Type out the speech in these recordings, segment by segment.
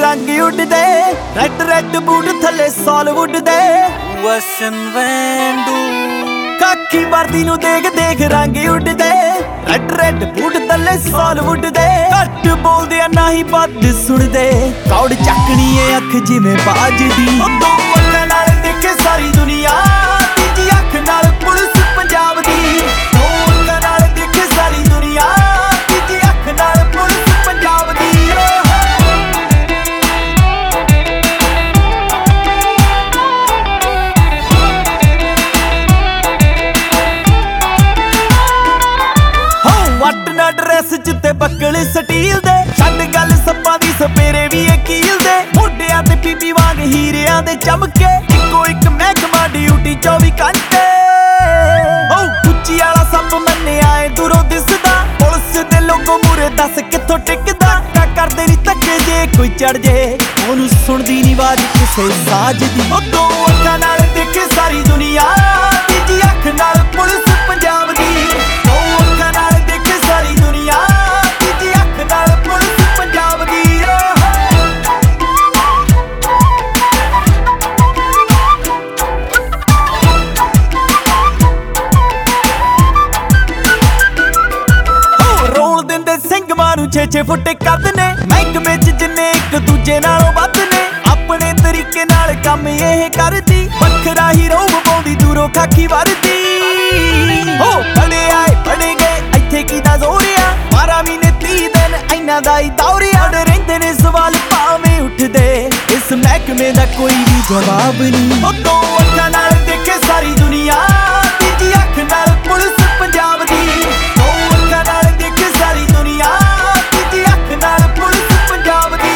रंग उड़दे red red boot थले सॉलीवुड दे वसन वैंडू काकी वर्दी नू देख देख रंग उड़दे रेड रेड बूट थले सॉलीवुड दे घट बोलदे ना ही बात सुनदे कौड़ चकनी है अख जिवें बाज दी दो अखां नाल देखे सारी दुनिया तीजी अख नाल पुलिस पंजाब दी दो अखां नाल देखे सारी दुनिया तीजी अख नाल पुलिस पंजाब दी वट ना ड्रेस जिते बक्कल स्टील दे छड्ड गल सप्पां दी सपेरे भी कील दे मुंडियां ते बीबी वांग हीरियां दे चमके इक्को इक महकमा ड्यूटी 24 घंटे उच्ची वाला सप मन्ने आए दूरों दिसदा पुलिस दे लोगों मूरे दस कित्थों टिकदा करदे नी धक्के जे कोई चढ़ जे ओनू सुणदी नी आवाज किसे साज दी दो अखां नाल देखे सारी दुनिया तीजी अख नाल पुलिस पंजाब दी दो अखां नाल देखे सारी दुनिया तीजी अख नाल पुलिस पंजाब दी रोल दिंदे सिंह मानू 6-6 फुट कद ने महकमे च जिन्ने एक दूजे नालों वध ने अपने तरीके नाल काम ये करदी वखरा ही रोब पाउंदी दूरों खाकी वरदी हो बड़े आए बड़े गए इत्थे कीदा जोरिया 12 महीने 30 दिन इन्हां दा ही दौरिया रहिंदे ने सवाल भावें उठदे इस महकमे दा कोई भी जवाब नहीं दो अखां नाल देखे सारी दुनिया तीजी अख नाल पुलिस पंजाब दी दो अखां नाल देखे सारी दुनिया तीजी अख नाल पुलिस पंजाब दी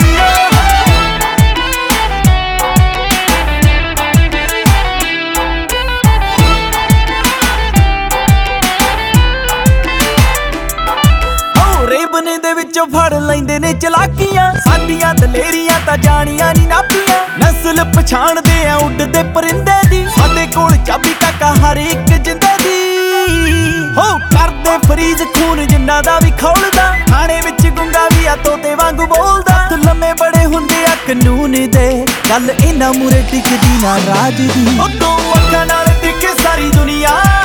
रेबने दे विचों फड़ लैंदे ने चलाकियां साडियां दलेरियां तां जानियां नी नापियां नस्ल पछाणदे आ उड़दे परिंदे दी साडे कोल चाबी काका हर एक जिंदे दी हो करदे फरीज खून जिन्ना दा भी खौलदा थाणे विच गुंगा भी आ तोते वांगू बोलदा लम्मे बड़े हुंदे आ कानून दे गल इन्हां मूरे टिकदी ना राज दी दो अखां नाल देखे सारी दुनिया